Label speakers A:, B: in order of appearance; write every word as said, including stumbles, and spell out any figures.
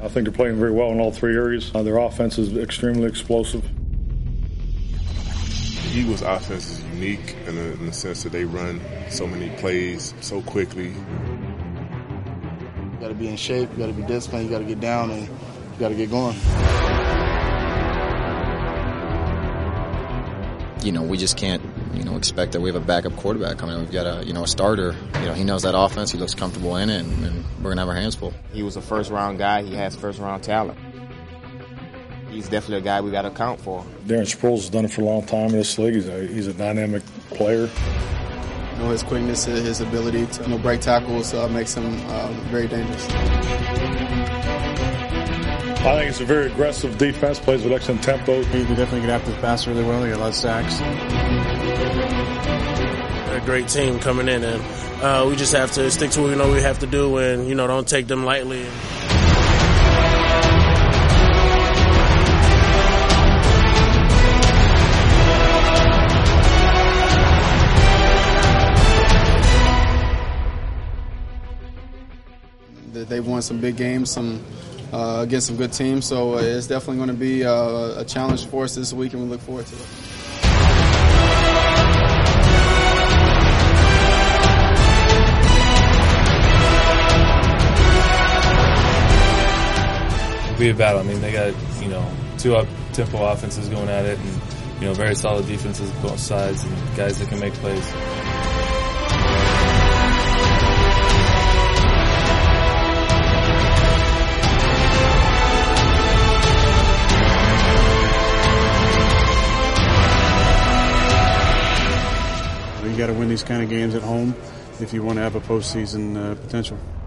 A: I think they're playing very well in all three areas. Uh, their offense is extremely explosive.
B: The Eagles' offense is unique in the, in the sense that they run so many plays so quickly.
C: You got to be in shape, you got to be disciplined, you got to get down, and you got to get going.
D: You know, we just can't, you know, expect that we have a backup quarterback coming in. We've got a, you know, a starter. You know, he knows that offense. He looks comfortable in it, and, and we're going to have our hands full.
E: He was a first-round guy. He has first-round talent. He's definitely a guy we got to account for.
A: Darren Sproles has done it for a long time in this league. He's a, he's a dynamic player.
C: You know, his quickness, his ability to you know, break tackles uh, makes him uh, very dangerous.
A: I think it's a very aggressive defense, plays with excellent tempo.
F: They definitely get after the pass really well. They get a lot of sacks.
G: They're a great team coming in, and uh, we just have to stick to what we know we have to do and, you know, don't take them lightly.
C: They've won some big games, some uh, against some good teams, so it's definitely going to be uh, a challenge for us this week, and we look forward to it.
H: It'll be a battle. I mean, they got, you know, two up-tempo offenses going at it, and, you know, very solid defenses both sides, and guys that can make plays.
F: You got to win these kind of games at home if you want to have a postseason uh, potential.